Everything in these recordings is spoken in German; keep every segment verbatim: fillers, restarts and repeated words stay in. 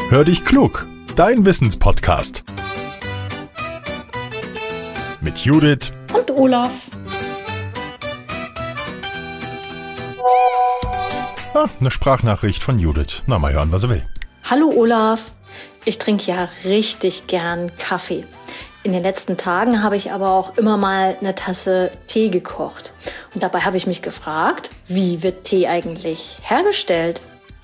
Hör dich klug, dein Wissenspodcast. Mit Judith und Olaf. Ah, eine Sprachnachricht von Judith. Na, mal hören, was er will. Hallo Olaf, ich trinke ja richtig gern Kaffee. In den letzten Tagen habe ich aber auch immer mal eine Tasse Tee gekocht. Und dabei habe ich mich gefragt, wie wird Tee eigentlich hergestellt?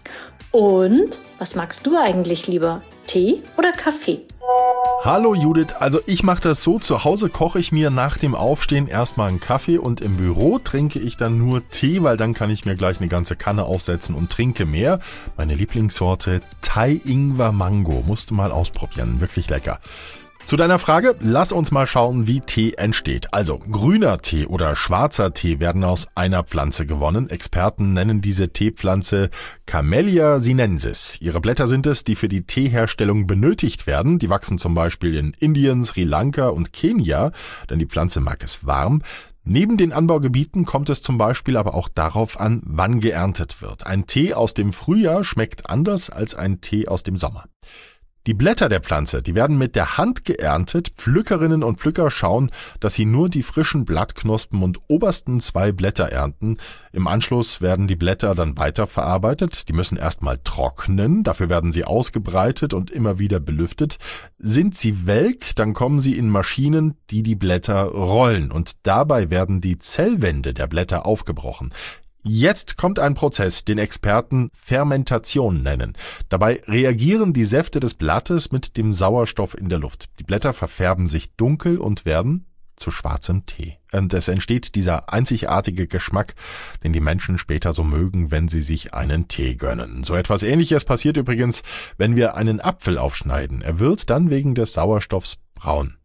Und was magst du eigentlich lieber, Tee oder Kaffee? Hallo Judith, also ich mache das so, zu Hause koche ich mir nach dem Aufstehen erstmal einen Kaffee und im Büro trinke ich dann nur Tee, weil dann kann ich mir gleich eine ganze Kanne aufsetzen und trinke mehr. Meine Lieblingssorte Thai Ingwer Mango, musst du mal ausprobieren, wirklich lecker. Zu deiner Frage, lass uns mal schauen, wie Tee entsteht. Also grüner Tee oder schwarzer Tee werden aus einer Pflanze gewonnen. Experten nennen diese Teepflanze Camellia sinensis. Ihre Blätter sind es, die für die Teeherstellung benötigt werden. Die wachsen zum Beispiel in Indien, Sri Lanka und Kenia, denn die Pflanze mag es warm. Neben den Anbaugebieten kommt es zum Beispiel aber auch darauf an, wann geerntet wird. Ein Tee aus dem Frühjahr schmeckt anders als ein Tee aus dem Sommer. Die Blätter der Pflanze, die werden mit der Hand geerntet. Pflückerinnen und Pflücker schauen, dass sie nur die frischen Blattknospen und obersten zwei Blätter ernten. Im Anschluss werden die Blätter dann weiterverarbeitet. Die müssen erstmal trocknen, dafür werden sie ausgebreitet und immer wieder belüftet. Sind sie welk, dann kommen sie in Maschinen, die die Blätter rollen und dabei werden die Zellwände der Blätter aufgebrochen. Jetzt kommt ein Prozess, den Experten Fermentation nennen. Dabei reagieren die Säfte des Blattes mit dem Sauerstoff in der Luft. Die Blätter verfärben sich dunkel und werden zu schwarzem Tee. Und es entsteht dieser einzigartige Geschmack, den die Menschen später so mögen, wenn sie sich einen Tee gönnen. So etwas Ähnliches passiert übrigens, wenn wir einen Apfel aufschneiden. Er wird dann wegen des Sauerstoffs braun.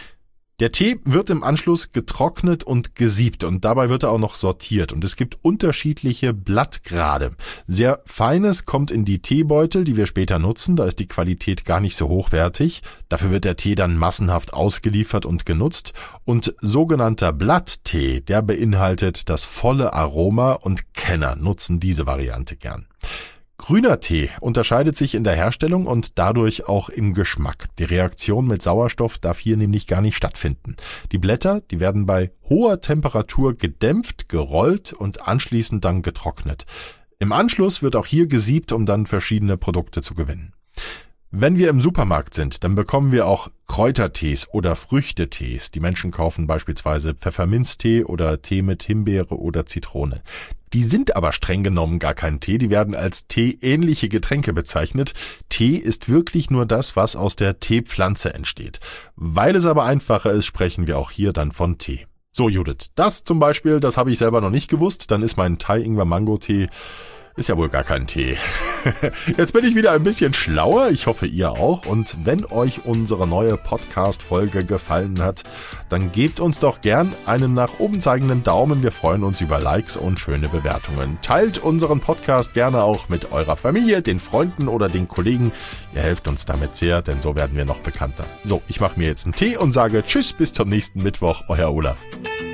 Der Tee wird im Anschluss getrocknet und gesiebt und dabei wird er auch noch sortiert und es gibt unterschiedliche Blattgrade. Sehr feines kommt in die Teebeutel, die wir später nutzen, da ist die Qualität gar nicht so hochwertig. Dafür wird der Tee dann massenhaft ausgeliefert und genutzt und sogenannter Blatttee, der beinhaltet das volle Aroma und Kenner nutzen diese Variante gern. Grüner Tee unterscheidet sich in der Herstellung und dadurch auch im Geschmack. Die Reaktion mit Sauerstoff darf hier nämlich gar nicht stattfinden. Die Blätter, die werden bei hoher Temperatur gedämpft, gerollt und anschließend dann getrocknet. Im Anschluss wird auch hier gesiebt, um dann verschiedene Produkte zu gewinnen. Wenn wir im Supermarkt sind, dann bekommen wir auch Kräutertees oder Früchtetees. Die Menschen kaufen beispielsweise Pfefferminztee oder Tee mit Himbeere oder Zitrone. Die sind aber streng genommen gar kein Tee, die werden als teeähnliche Getränke bezeichnet. Tee ist wirklich nur das, was aus der Teepflanze entsteht. Weil es aber einfacher ist, sprechen wir auch hier dann von Tee. So Judith, das zum Beispiel, das habe ich selber noch nicht gewusst, dann ist mein Thai Ingwer Mango Tee ist ja wohl gar kein Tee. Jetzt bin ich wieder ein bisschen schlauer, ich hoffe ihr auch. Und wenn euch unsere neue Podcast-Folge gefallen hat, dann gebt uns doch gern einen nach oben zeigenden Daumen. Wir freuen uns über Likes und schöne Bewertungen. Teilt unseren Podcast gerne auch mit eurer Familie, den Freunden oder den Kollegen. Ihr helft uns damit sehr, denn so werden wir noch bekannter. So, ich mache mir jetzt einen Tee und sage Tschüss, bis zum nächsten Mittwoch, euer Olaf.